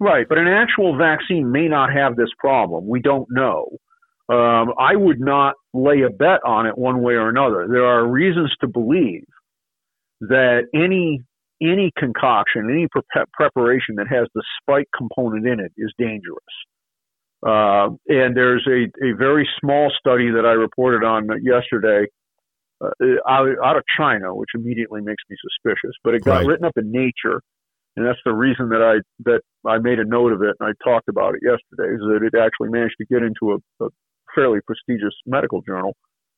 Right, but an actual vaccine may not have this problem. We don't know. I would not lay a bet on it one way or another. There are reasons to believe that any concoction, any preparation that has the spike component in it is dangerous. And there's a very small study that I reported on yesterday out of China, which immediately makes me suspicious. But it got written up in Nature, and that's the reason that I made a note of it and I talked about it yesterday, is that it actually managed to get into a fairly prestigious medical journal.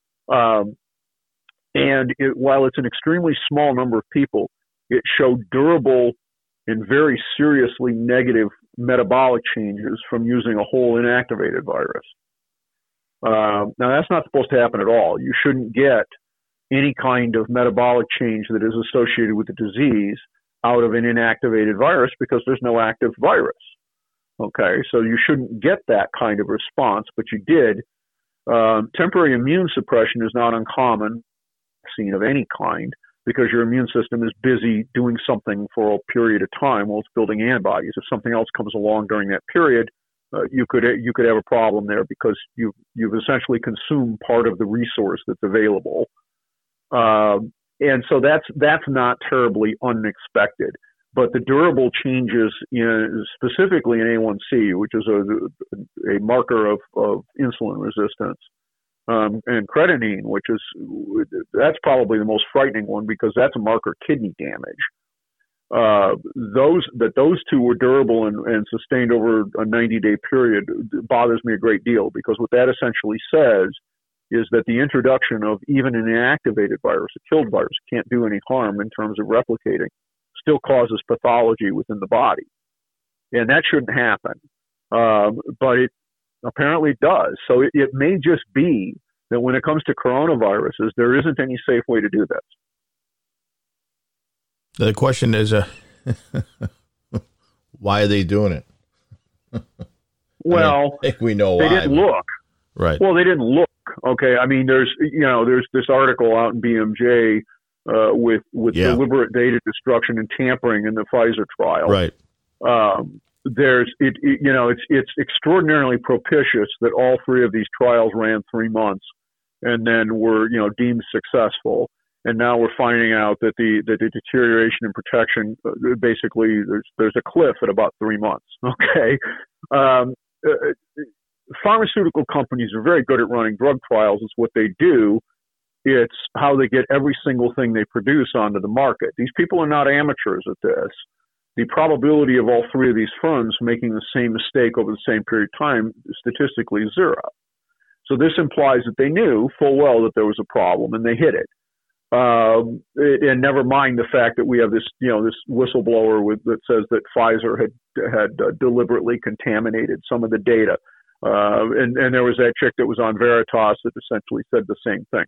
And while it's an extremely small number of people, it showed durable and very seriously negative metabolic changes from using a whole inactivated virus. Now, that's not supposed to happen at all. You shouldn't get any kind of metabolic change that is associated with the disease out of an inactivated virus because there's no active virus. Okay, so you shouldn't get that kind of response, but you did. Temporary immune suppression is not uncommon, vaccine of any kind, because your immune system is busy doing something for a period of time while it's building antibodies. If something else comes along during that period, you could have a problem there because you've essentially consumed part of the resource that's available. And so that's not terribly unexpected. But the durable changes specifically in A1C, which is a marker of insulin resistance, and creatinine, that's probably the most frightening one because that's a marker of kidney damage. Those two were durable and sustained over a 90-day period bothers me a great deal because what that essentially says is that the introduction of even an inactivated virus, a killed virus, can't do any harm in terms of replicating, still causes pathology within the body. And that shouldn't happen. But it apparently does. So it may just be that when it comes to coronaviruses, there isn't any safe way to do this. The question is, why are they doing it? Well, I think we know why. They didn't look. Right. Well, they didn't look. Okay. I mean, there's this article out in BMJ with deliberate data destruction and tampering in the Pfizer trial. Right. It's extraordinarily propitious that all three of these trials ran 3 months and then were, deemed successful. And now we're finding out that the deterioration in protection, basically there's a cliff at about 3 months. Okay. Pharmaceutical companies are very good at running drug trials. It's what they do. It's how they get every single thing they produce onto the market. These people are not amateurs at this. The probability of all three of these firms making the same mistake over the same period of time is statistically zero. So this implies that they knew full well that there was a problem and they hid it. And never mind the fact that we have this whistleblower that says that Pfizer had deliberately contaminated some of the data. And there was that chick that was on Veritas that essentially said the same thing.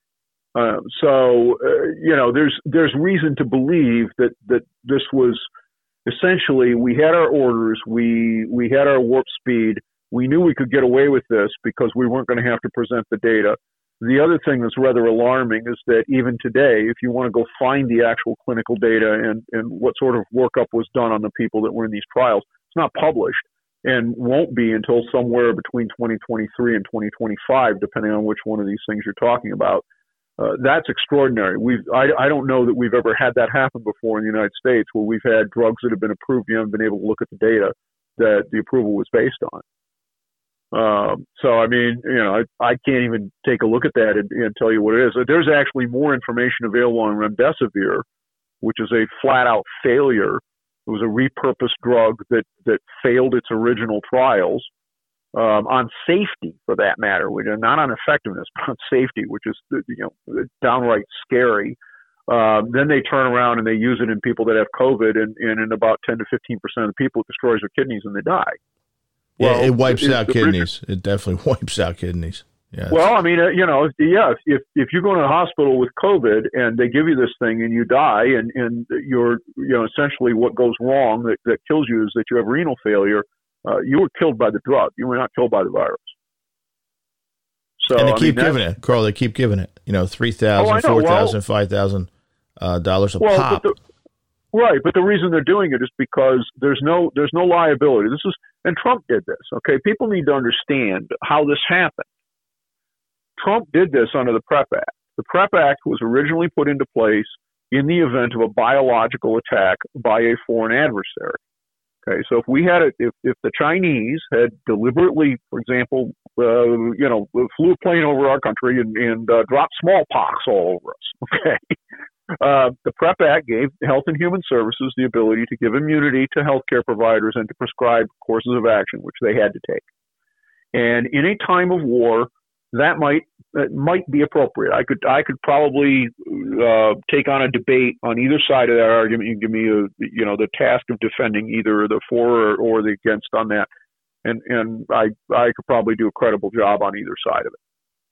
There's reason to believe that this was essentially, we had our orders, we had our warp speed, we knew we could get away with this because we weren't going to have to present the data. The other thing that's rather alarming is that even today, if you want to go find the actual clinical data and what sort of workup was done on the people that were in these trials, it's not published and won't be until somewhere between 2023 and 2025, depending on which one of these things you're talking about. That's extraordinary. I don't know that we've ever had that happen before in the United States, where we've had drugs that have been approved, you haven't been able to look at the data that the approval was based on. I can't even take a look at that and tell you what it is. There's actually more information available on remdesivir, which is a flat-out failure. It was a repurposed drug that failed its original trials. On safety, for that matter, not on effectiveness, but on safety, which is downright scary. Then they turn around and they use it in people that have COVID, and in about 10 to 15% of the people, it destroys their kidneys and they die. Well, it wipes out kidneys. It definitely wipes out kidneys. Yeah. Well, I mean, if you go to the hospital with COVID and they give you this thing and you die, and you're, essentially what goes wrong that kills you is that you have renal failure. You were killed by the drug. You were not killed by the virus. So, and they keep giving it, Carl. They keep giving it. $3,000, $4,000, $5,000 a pop. Right, but the reason they're doing it is because there's no liability. And Trump did this. Okay, people need to understand how this happened. Trump did this under the PrEP Act. The PrEP Act was originally put into place in the event of a biological attack by a foreign adversary. Okay, so if the Chinese had deliberately, for example, flew a plane over our country and dropped smallpox all over us, okay. The PrEP Act gave Health and Human Services the ability to give immunity to healthcare providers and to prescribe courses of action, which they had to take. And in a time of war, that might be appropriate. I could probably take on a debate on either side of that argument. You can give me the task of defending either the for or the against on that, and I could probably do a credible job on either side of it.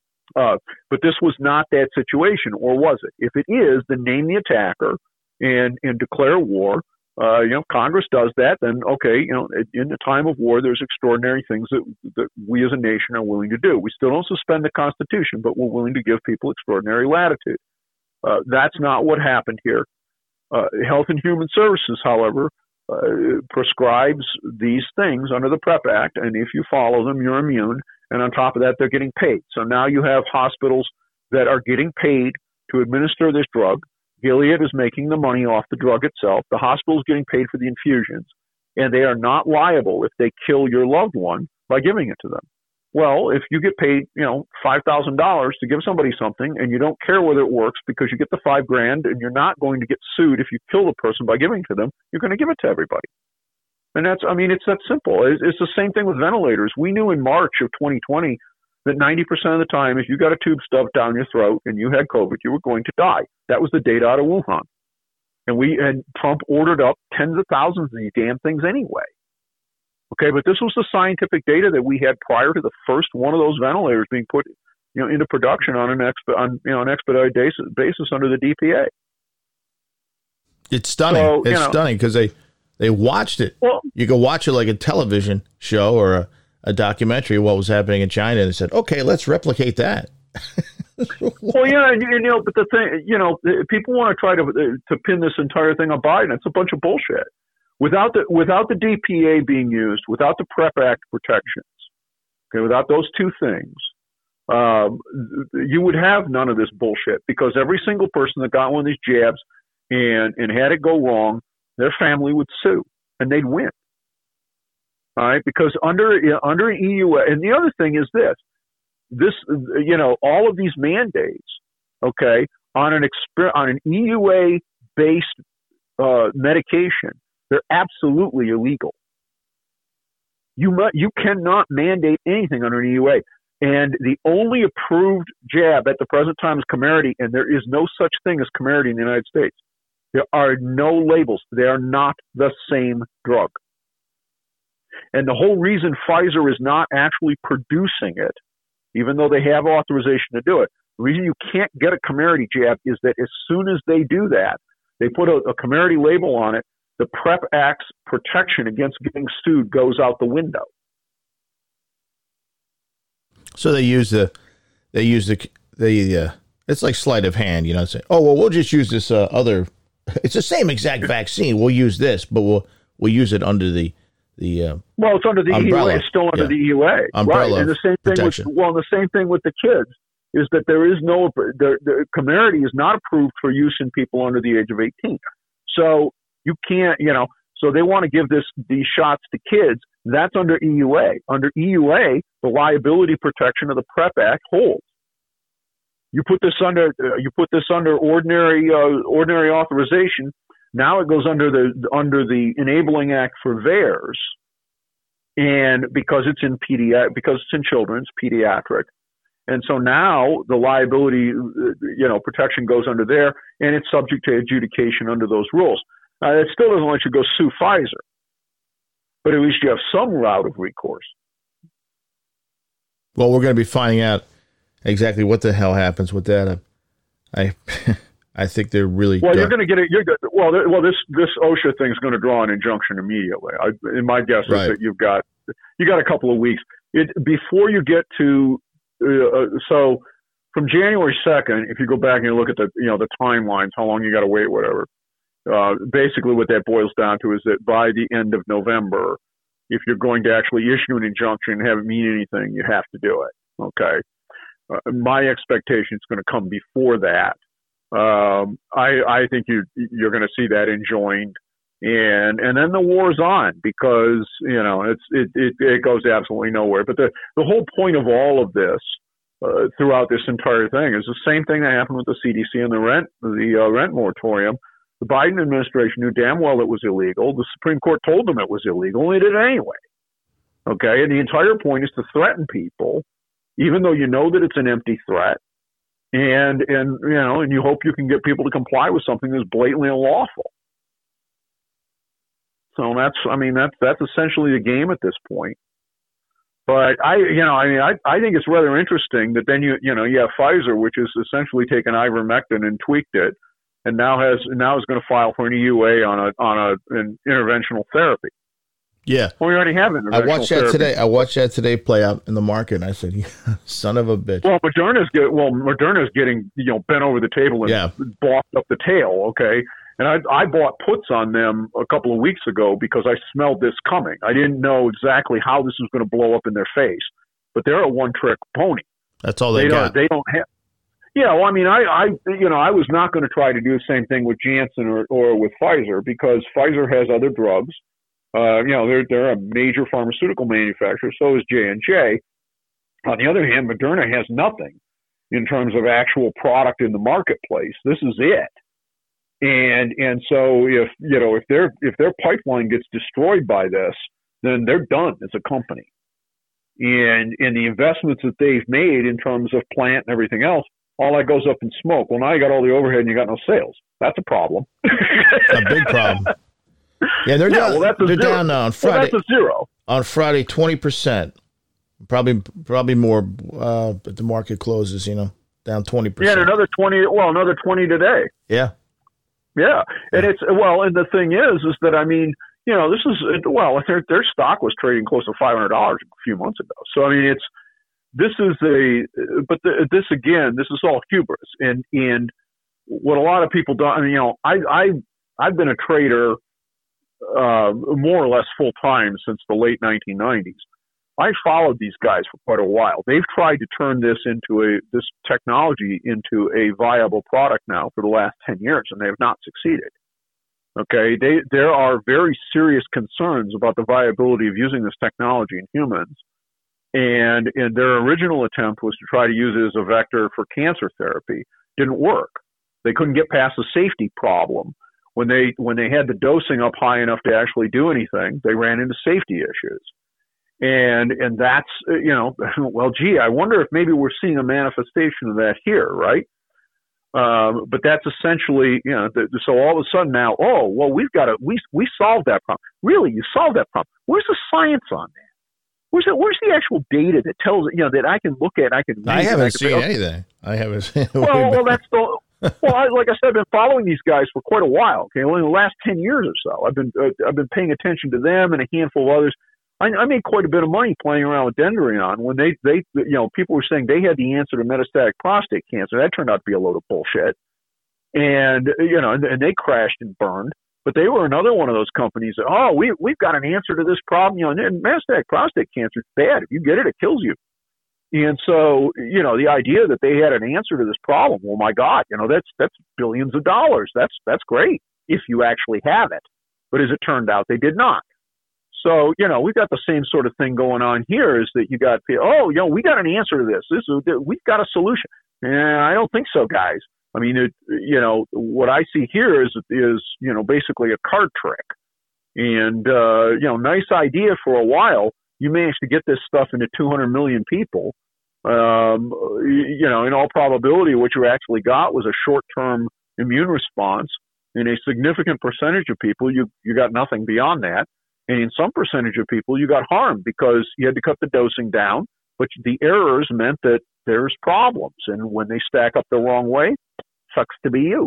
But this was not that situation, or was it? If it is, then name the attacker and declare war. Congress does that, then okay, in the time of war, there's extraordinary things that we as a nation are willing to do. We still don't suspend the Constitution, but we're willing to give people extraordinary latitude. That's not what happened here. Health and Human Services, however, prescribes these things under the PrEP Act, and if you follow them, you're immune. And on top of that, they're getting paid. So now you have hospitals that are getting paid to administer this drug. Gilead is making the money off the drug itself. The hospital is getting paid for the infusions, and they are not liable if they kill your loved one by giving it to them. Well, if you get paid, $5,000 to give somebody something, and you don't care whether it works because you get the $5,000, and you're not going to get sued if you kill the person by giving it to them, you're going to give it to everybody. And it's that simple. It's the same thing with ventilators. We knew in March of 2020 that 90% of the time, if you got a tube stuffed down your throat and you had COVID, you were going to die. That was the data out of Wuhan. And Trump ordered up tens of thousands of these damn things anyway. Okay, but this was the scientific data that we had prior to the first one of those ventilators being put, into production on an expedited basis under the DPA. It's stunning. So, it's stunning because they watched it. Well, you could watch it like a television show or a documentary of what was happening in China, and they said, "Okay, let's replicate that." Well, yeah, but the thing, people want to try to pin this entire thing on Biden. It's a bunch of bullshit. Without the DPA being used, without the PrEP Act protections, okay, without those two things, you would have none of this bullshit, because every single person that got one of these jabs and had it go wrong, their family would sue and they'd win. All right, because under EUA, and the other thing is this, all of these mandates, okay, on an EUA based medication, they're absolutely illegal. You cannot mandate anything under an EUA. And the only approved jab at the present time is Comirnaty, and there is no such thing as Comirnaty in the United States. There are no labels. They are not the same drug. And the whole reason Pfizer is not actually producing it, even though they have authorization to do it, the reason you can't get a Comirnaty jab is that as soon as they do that, they put a Comirnaty label on it, the PrEP Act's protection against getting sued goes out the window. So they use it's like sleight of hand, say, oh, well, we'll just use this other, it's the same exact vaccine. We'll use this, but we'll use it under the well, it's under the umbrella. EUA. It's still under the EUA, umbrella, right? And the same thing the same thing with the kids is that there is no the Comirnaty is not approved for use in people under the age of 18. So you can't, so they want to give these shots to kids. That's under EUA. Under EUA, the liability protection of the PrEP Act holds. You put this under ordinary authorization. Now it goes under the Enabling Act for VAERS, and because it's in children, it's pediatric, and so now the liability, protection goes under there, and it's subject to adjudication under those rules. It still doesn't let you go sue Pfizer, but at least you have some route of recourse. Well, we're going to be finding out exactly what the hell happens with that. I think they're really well. You're going to get it. This OSHA thing is going to draw an injunction immediately. My guess is that you got a couple of weeks before you get to. So from January 2nd, if you go back and you look at the timelines, how long you got to wait, whatever. Basically what that boils down to is that by the end of November, if you're going to actually issue an injunction and have it mean anything, you have to do it. Okay. My expectation is going to come before that. I think you're going to see that enjoined, and then the war's on, because it goes absolutely nowhere. But the whole point of all of this throughout this entire thing is the same thing that happened with the CDC and the rent moratorium. The Biden administration knew damn well it was illegal. The Supreme Court told them it was illegal, and they did it anyway. Okay, and the entire point is to threaten people, even though you know that it's an empty threat, and you hope you can get people to comply with something that's blatantly unlawful. So that's essentially the game at this point. But I think it's rather interesting that then you have Pfizer, which has essentially taken ivermectin and tweaked it, and now is going to file for an EUA on an interventional therapy. Yeah. Well, we already have interventional I watched that therapy today. I watched that today play out in the market, and I said, "Son of a bitch." Well, Moderna's getting bent over the table and blocked up the tail. Okay, and I bought puts on them a couple of weeks ago because I smelled this coming. I didn't know exactly how this was going to blow up in their face, but they're a one-trick pony. That's all they got. They don't have. Yeah, well, I mean, I was not going to try to do the same thing with Janssen or with Pfizer, because Pfizer has other drugs. They're a major pharmaceutical manufacturer. So is J&J. On the other hand, Moderna has nothing in terms of actual product in the marketplace. This is it. And so if their pipeline gets destroyed by this, then they're done as a company. And the investments that they've made in terms of plant and everything else, all that goes up in smoke. Well, now you got all the overhead and you got no sales. That's a problem. A big problem. Yeah, they're down. Well, they're down on Friday. Well, that's a zero. On Friday, 20%. Probably more. But the market closes, down 20%. Yeah, and another 20. Well, another 20 today. Yeah. Yeah, and and the thing is that this is their stock was trading close to $500 a few months ago. So this is all hubris, and what a lot of people don't. I've been a trader more or less full time since the late 1990s. I followed these guys for quite a while. They've tried to turn this technology into a viable product now for the last 10 years, and they have not succeeded. Okay, there are very serious concerns about the viability of using this technology in humans. And their original attempt was to try to use it as a vector for cancer therapy. Didn't work. They couldn't get past the safety problem. When they had the dosing up high enough to actually do anything, they ran into safety issues. And that's, I wonder if maybe we're seeing a manifestation of that here, right? But that's essentially, so all of a sudden now, we solved that problem. Really, you solved that problem. Where's the science on that? Where's the actual data that tells that I can look at? I haven't seen anything. I haven't seen. Well, that's the. Well, like I said, I've been following these guys for quite a while. Okay, only the last 10 years or so, I've been paying attention to them and a handful of others. I made quite a bit of money playing around with Dendreon when they people were saying they had the answer to metastatic prostate cancer. That turned out to be a load of bullshit, and and they crashed and burned. But they were another one of those companies that, we've got an answer to this problem. And metastatic prostate cancer is bad. If you get it, it kills you. And so, the idea that they had an answer to this problem, well, my God, that's billions of dollars. That's great if you actually have it. But as it turned out, they did not. So, we've got the same sort of thing going on here, is that you got, we got an answer to this. We've got a solution. I don't think so, guys. I mean, what I see here is basically a card trick. And, nice idea for a while. You managed to get this stuff into 200 million people. In all probability, what you actually got was a short-term immune response. In a significant percentage of people, you got nothing beyond that. And in some percentage of people, you got harmed because you had to cut the dosing down. But the errors meant that there's problems. And when they stack up the wrong way, sucks to be you.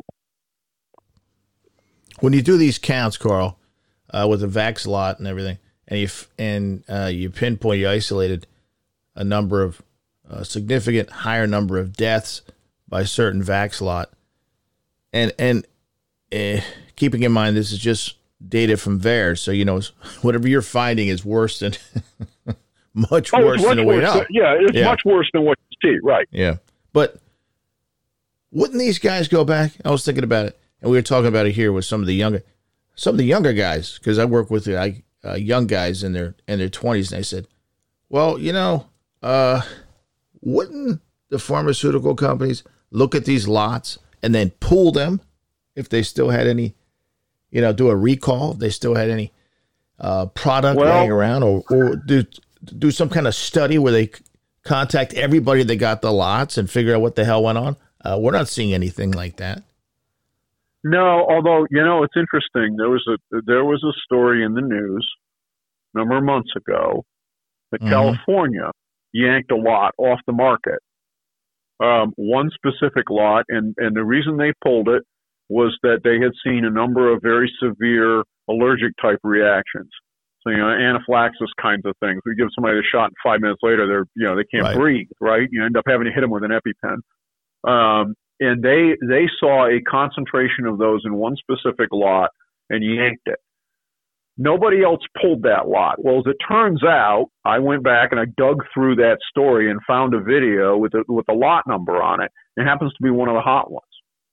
When you do these counts, Carl, with the Vax lot and everything, and you pinpoint, you isolated a number of significant higher number of deaths by certain Vax lot, and keeping in mind this is just data from VAERS, so whatever you're finding is worse than much worse than the way out. It's much worse than what you see, right? Yeah, but wouldn't these guys go back? I was thinking about it, and we were talking about it here with some of the younger guys, because I work with young guys in their 20s, and I said, well, wouldn't the pharmaceutical companies look at these lots and then pull them if they still had any, do a recall if they still had any product laying around, or do some kind of study where they contact everybody that got the lots and figure out what the hell went on? We're not seeing anything like that. No, although, it's interesting. There was a story in the news a number of months ago that California yanked a lot off the market. One specific lot, and the reason they pulled it was that they had seen a number of very severe allergic type reactions. So, anaphylaxis kinds of things. We give somebody a shot and 5 minutes later, they can't breathe, right? You end up having to hit them with an EpiPen. And they saw a concentration of those in one specific lot and yanked it. Nobody else pulled that lot. Well, as it turns out, I went back and I dug through that story and found a video with the lot number on it. It happens to be one of the hot ones.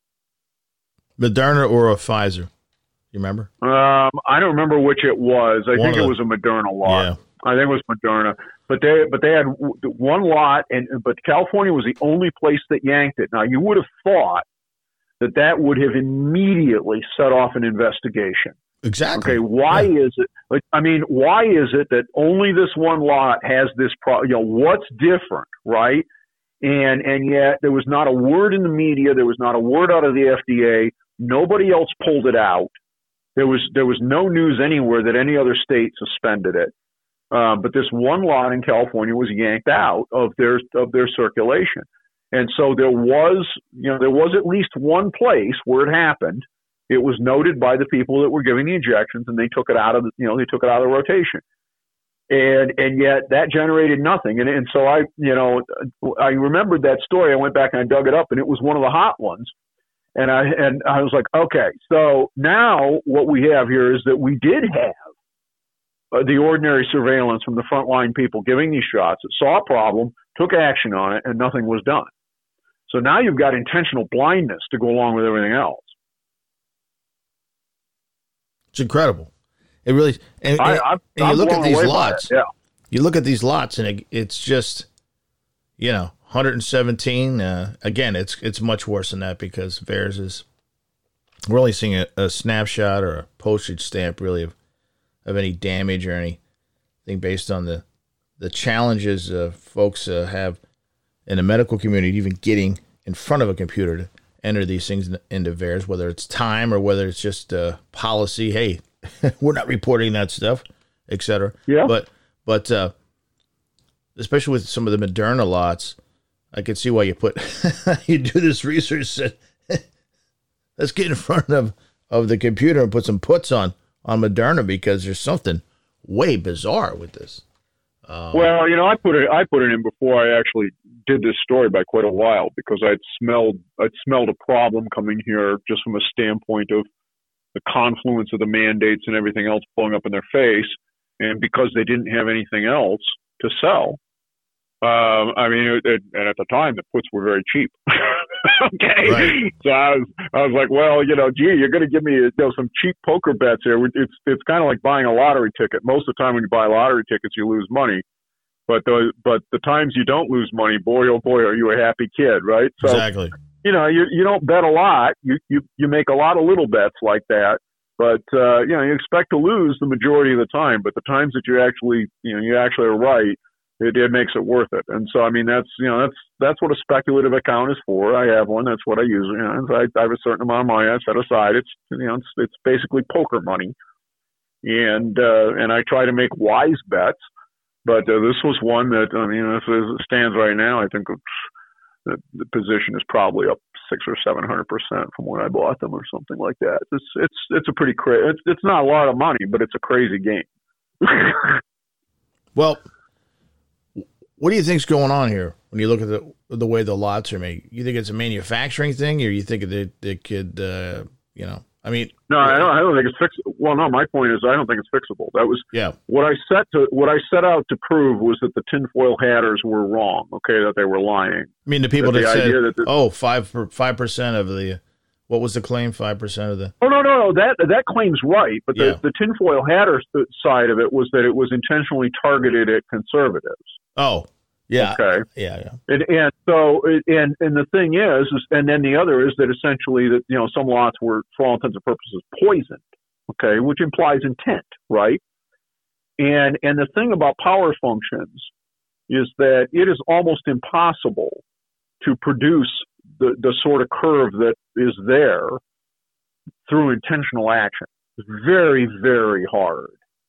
Moderna or a Pfizer? You remember? I don't remember which it was. I think it was a Moderna lot. Yeah. I think it was Moderna. But they had one lot, but California was the only place that yanked it. Now, you would have thought that would have immediately set off an investigation. Exactly. Okay, why is it? Why is it that only this one lot has this what's different, right? And yet there was not a word in the media. There was not a word out of the FDA. Nobody else pulled it out. There was no news anywhere that any other state suspended it. But this one lot in California was yanked out of their circulation. And so there was at least one place where it happened. It was noted by the people that were giving the injections, and they took it out of the rotation. And yet that generated nothing. And so I remembered that story. I went back and I dug it up, and it was one of the hot ones. And I was like, okay, so now what we have here is that we did have the ordinary surveillance from the frontline people giving these shots, that saw a problem, took action on it, and nothing was done. So now you've got intentional blindness to go along with everything else. It's incredible. It really, and you look at these lots. Yeah. You look at these lots, and it's just, 117. Again, it's much worse than that, because VAERS is. We're only seeing a snapshot or a postage stamp, really, of any damage or anything based on the challenges folks have in the medical community, even getting in front of a computer to enter these things into VAERS, whether it's time or whether it's just policy. Hey, we're not reporting that stuff, et cetera. Yeah. But especially with some of the Moderna lots, I could see why you you do this research. Let's get in front of the computer and put some puts on Moderna, because there's something way bizarre with this. Well, I put it in before I actually did this story by quite a while, because I'd smelled a problem coming here just from a standpoint of the confluence of the mandates and everything else blowing up in their face, and because they didn't have anything else to sell. And at the time the puts were very cheap. Okay, right. So I was like, well, you're going to give me some cheap poker bets here. It's kind of like buying a lottery ticket. Most of the time when you buy lottery tickets, you lose money, but the times you don't lose money, boy oh boy, are you a happy kid, right? So, exactly. You don't bet a lot. You make a lot of little bets like that, but you expect to lose the majority of the time. But the times that you actually are right, it makes it worth it. And so, that's what a speculative account is for. I have one. That's what I use. I have a certain amount of money I set aside. It's basically poker money, and I try to make wise bets. But this was one that, as it stands right now, I think the position is probably up 600 or 700% from when I bought them, or something like that. It's a pretty crazy. It's not a lot of money, but it's a crazy game. Well, what do you think's going on here when you look at the way the lots are made? You think it's a manufacturing thing, or you think they could, I mean, no, I don't think it's fixable. Well, no, my point is I don't think it's fixable. That was what I set out to prove was that the tinfoil hatters were wrong. Okay, that they were lying. I mean, the people that said, 5% of the, what was the claim? 5% of the. Oh no, that claim's right. But the tinfoil hatter side of it was that it was intentionally targeted at conservatives. Oh. Yeah. Okay. Yeah. And so the thing is, and then the other is that essentially that some lots were, for all intents and purposes, poisoned. Okay, which implies intent, right? And the thing about power functions is that it is almost impossible to produce the sort of curve that is there through intentional action. It's very, very hard.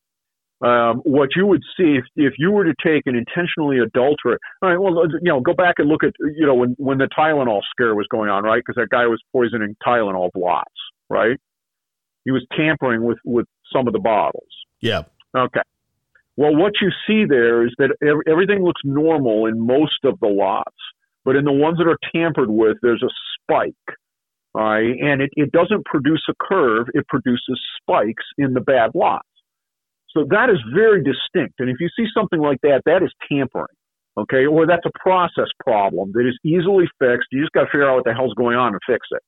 What you would see if you were to take an intentionally adulterate, all right, well, go back and look at, when the Tylenol scare was going on, right? Because that guy was poisoning Tylenol lots, right? He was tampering with some of the bottles. Yeah. Okay. Well, what you see there is that everything looks normal in most of the lots, but in the ones that are tampered with, there's a spike. All right. And it doesn't produce a curve. It produces spikes in the bad lots. So that is very distinct. And if you see something like that, that is tampering, okay? Or that's a process problem that is easily fixed. You just got to figure out what the hell's going on and fix it.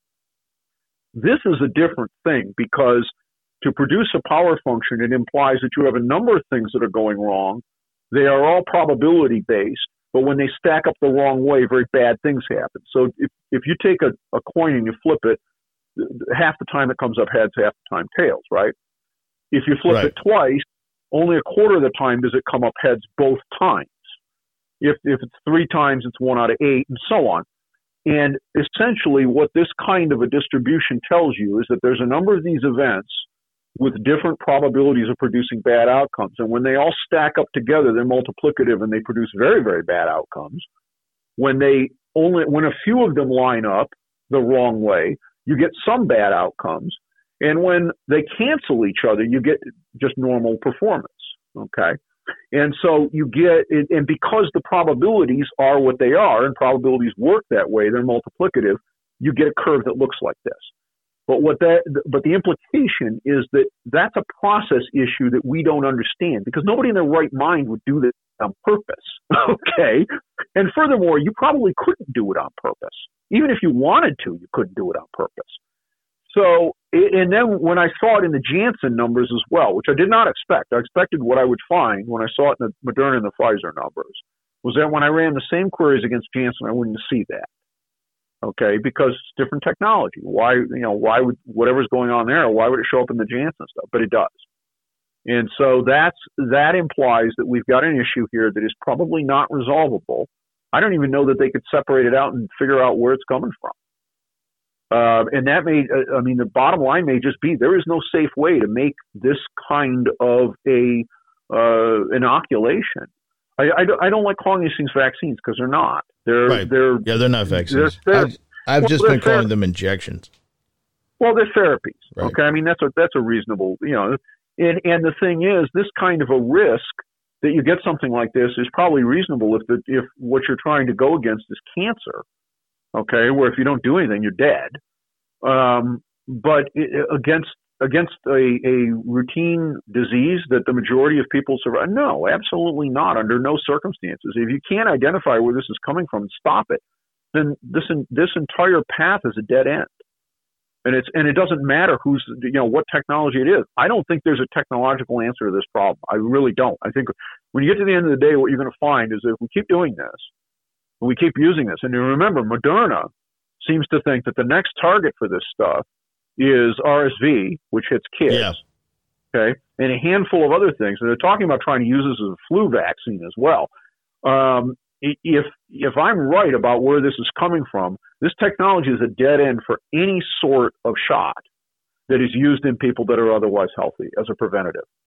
This is a different thing because to produce a power function, it implies that you have a number of things that are going wrong. They are all probability based, but when they stack up the wrong way, very bad things happen. So if you take a coin and you flip it, half the time it comes up heads, half the time tails, right? If you flip it twice, only a quarter of the time does it come up heads both times. If it's 3 times, it's 1 out of 8, and so on. And essentially what this kind of a distribution tells you is that there's a number of these events with different probabilities of producing bad outcomes. And when they all stack up together, they're multiplicative and they produce very, very bad outcomes. When a few of them line up the wrong way, you get some bad outcomes. And when they cancel each other, you get just normal performance, okay? And so you get, and because the probabilities are what they are, and probabilities work that way, they're multiplicative, you get a curve that looks like this. But the implication is that that's a process issue that we don't understand, because nobody in their right mind would do this on purpose, okay? And furthermore, you probably couldn't do it on purpose. Even if you wanted to, you couldn't do it on purpose. So, and then when I saw it in the Janssen numbers as well, which I did not expect, I expected what I would find when I saw it in the Moderna and the Pfizer numbers, was that when I ran the same queries against Janssen, I wouldn't see that. Okay, because it's different technology. Why would whatever's going on there, why would it show up in the Janssen stuff? But it does. And so that implies that we've got an issue here that is probably not resolvable. I don't even know that they could separate it out and figure out where it's coming from. And that the bottom line may just be there is no safe way to make this kind of a inoculation. I don't like calling these things vaccines because they're not. They're not vaccines. I've just been calling them injections. Well, they're therapies. Right. Okay, I mean that's a reasonable, And the thing is, this kind of a risk that you get something like this is probably reasonable if what you're trying to go against is cancer. Okay, where if you don't do anything, you're dead. But against a routine disease that the majority of people survive, no, absolutely not. Under no circumstances. If you can't identify where this is coming from and stop it, then this entire path is a dead end. And it doesn't matter what technology it is. I don't think there's a technological answer to this problem. I really don't. I think when you get to the end of the day, what you're going to find is that if we keep doing this, and we keep using this, and you remember, Moderna seems to think that the next target for this stuff is RSV, which hits kids. Yeah. Okay, and a handful of other things. And they're talking about trying to use this as a flu vaccine as well. If I'm right about where this is coming from, this technology is a dead end for any sort of shot that is used in people that are otherwise healthy as a preventative.